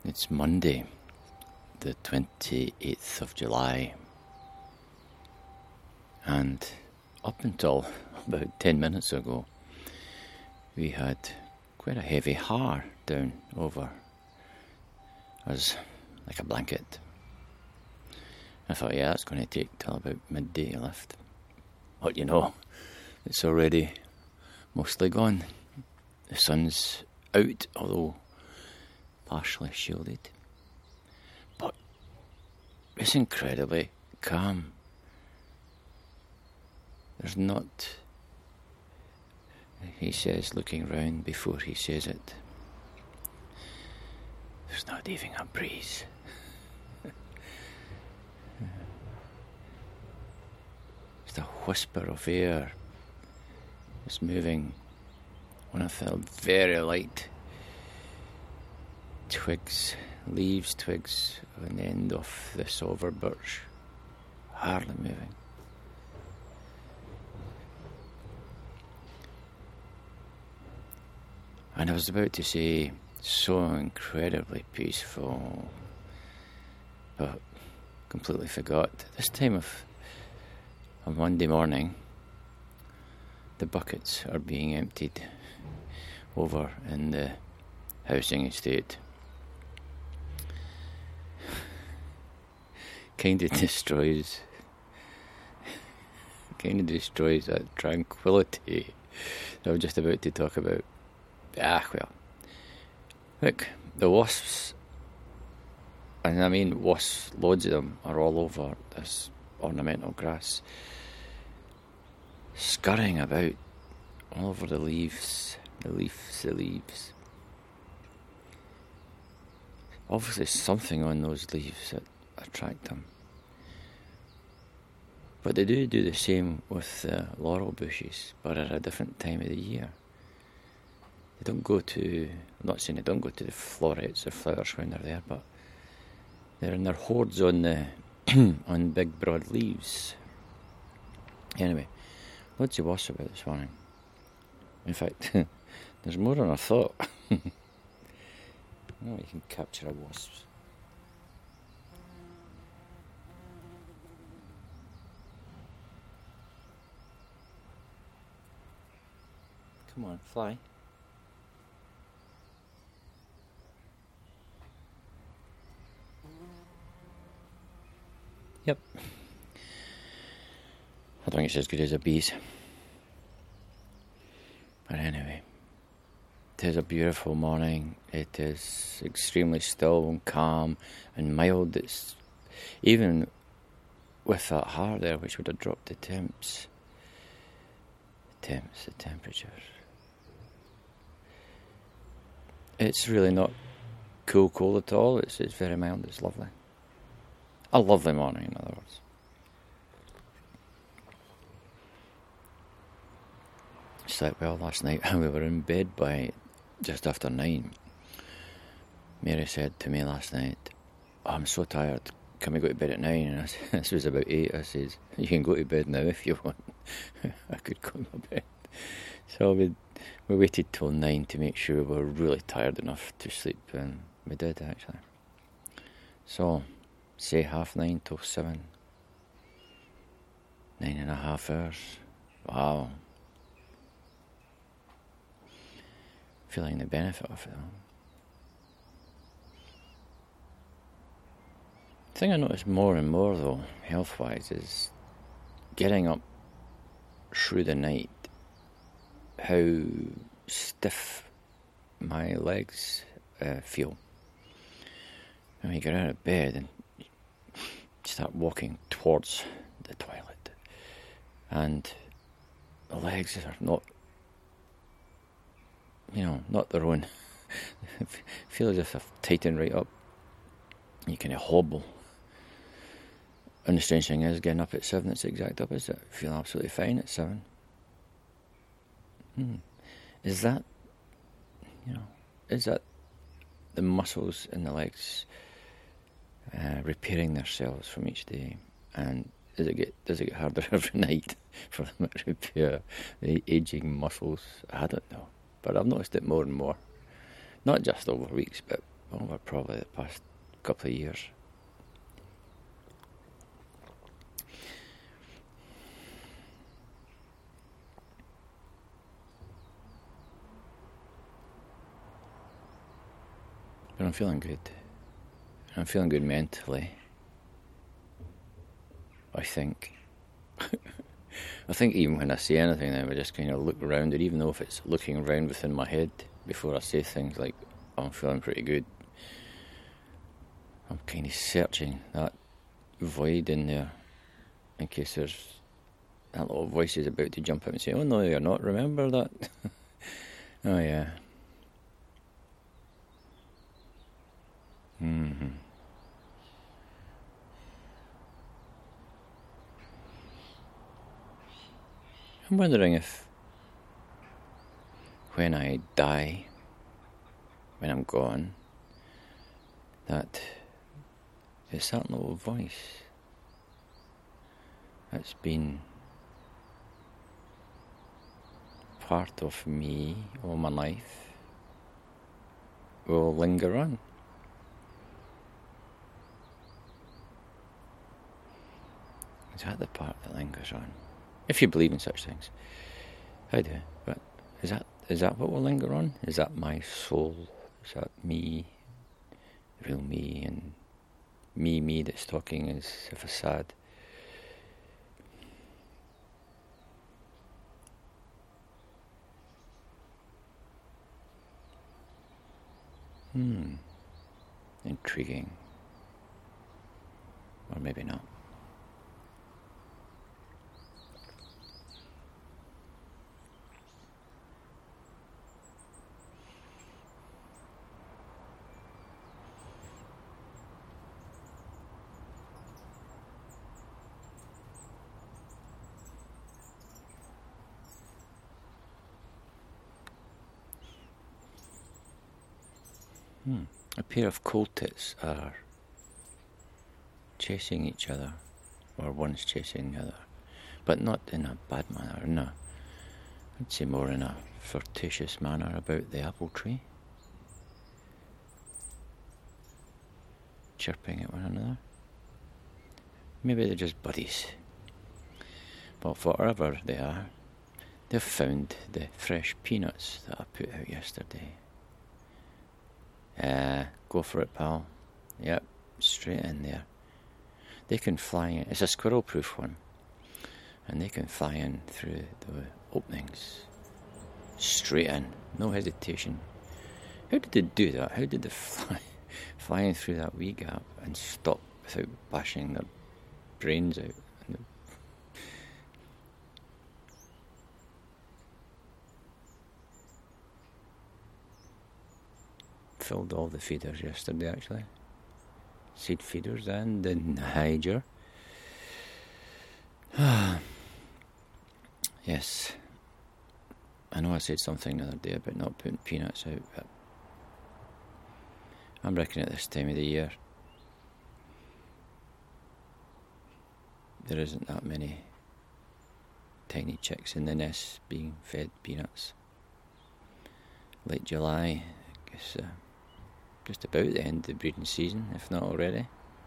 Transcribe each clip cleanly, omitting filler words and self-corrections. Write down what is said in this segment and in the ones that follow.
It's Monday, the 28th of July, and up until about 10 minutes ago, we had quite a heavy har down over us, like a blanket. I thought, yeah, it's going to take till about midday to lift. But you know, it's already mostly gone. The sun's out, although partially shielded. But it's incredibly calm. There's not, he says, looking round before he says it, there's not even a breeze. Just a whisper of air is moving on a very light twigs on the end of the silver birch, hardly moving. And I was about to say, so incredibly peaceful, but completely forgot. This time of a Monday morning, the buckets are being emptied over in the housing estate. Kind of destroys that tranquility that I was just about to talk about. Look, the wasps, and I mean wasps, loads of them, are all over this ornamental grass, scurrying about all over the leaves. Obviously something on those leaves that attract them. But they do the same with the laurel bushes, but at a different time of the year. They don't go to, I'm not saying they don't go to the florets or flowers when they're there, but they're in their hordes on the on big broad leaves. Anyway, loads of wasps about this morning. In fact, there's more than I thought. Oh, you can capture a wasp. Come on, fly. Yep. I don't think it's as good as a bee's. But anyway, it is a beautiful morning. It is extremely still and calm and mild. It's even with that har there, which would have dropped the temps. The temperature. It's really not cool at all. It's very mild. It's lovely. A lovely morning, in other words. Slept well last night. We were in bed by just after 9. Mary said to me last night, "Oh, I'm so tired. Can we go to bed at 9?" And this was about 8. I says, "You can go to bed now if you want." I could go to bed. So we waited till 9 to make sure we were really tired enough to sleep, and we did actually. So, say 9:30 till 7. 9.5 hours. Wow. Feeling the benefit of it all. The thing I notice more and more though, health-wise, is getting up through the night, how stiff my legs feel. When you get out of bed and start walking towards the toilet, and the legs are not, not their own. Feel as if they've tightened right up. You kind of hobble. And the strange thing is, getting up at 7, it's the exact opposite. I feel absolutely fine at 7. Is that the muscles in the legs repairing themselves from each day? And does it get harder every night for them to repair the aging muscles? I don't know. But I've noticed it more and more. Not just over weeks, but over probably the past couple of years. But I'm feeling good. I'm feeling good mentally. I think. I think even when I say anything now, I just kind of look around it, even though if it's looking around within my head before I say things like, oh, I'm feeling pretty good. I'm kind of searching that void in there in case there's that little voice is about to jump out and say, oh no, you're not, remember that? Oh yeah. I'm wondering if when I die, when I'm gone, that it's that little voice that's been part of me all my life will linger on. Is that the part that lingers on? If you believe in such things. I do. But is that what will linger on? Is that my soul? Is that me? Real me? And me that's talking is a facade? Intriguing. Or maybe not. A pair of coal tits are chasing each other, or one's chasing the other, but not in a bad manner, I'd say more in a flirtatious manner about the apple tree, chirping at one another. Maybe they're just buddies, but whatever they are, they've found the fresh peanuts that I put out yesterday. Go for it, pal. Yep, straight in there. They can fly in. It's a squirrel-proof one. And they can fly in through the openings. Straight in. No hesitation. How did they do that? How did they fly in through that wee gap and stop without bashing their brains out? Filled all the feeders yesterday, actually. Seed feeders and the Niger. Yes. I know I said something the other day about not putting peanuts out, but I'm reckoning at this time of the year there isn't that many tiny chicks in the nest being fed peanuts. Late July, I guess just about the end of the breeding season, if not already.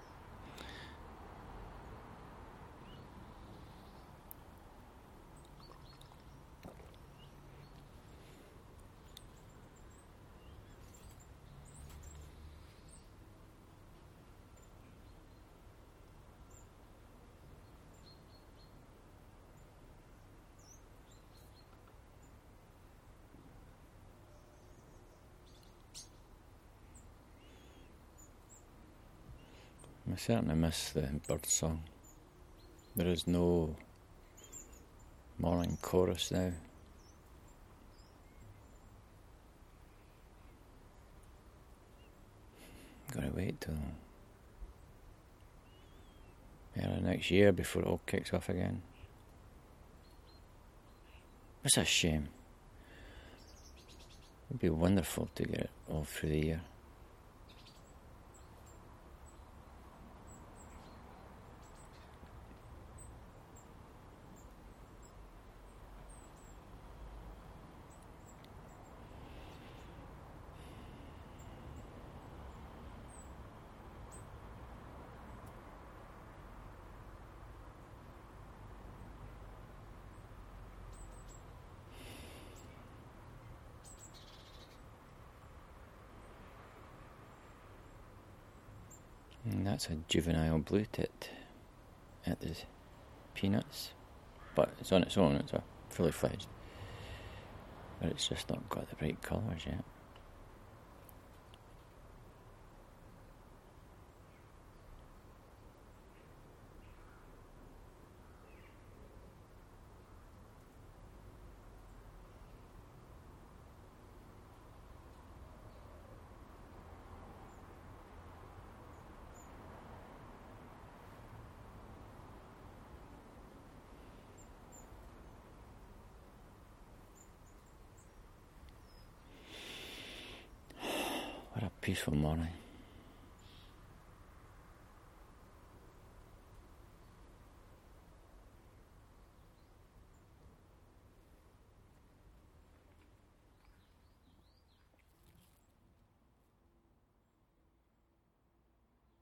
I certainly miss the bird song. There is no morning chorus now. Gotta wait till early next year before it all kicks off again. It's a shame. It'd be wonderful to get it all through the year. And that's a juvenile blue tit at the peanuts, but it's on its own, it's a fully fledged, but it's just not got the bright colours yet. What a peaceful morning.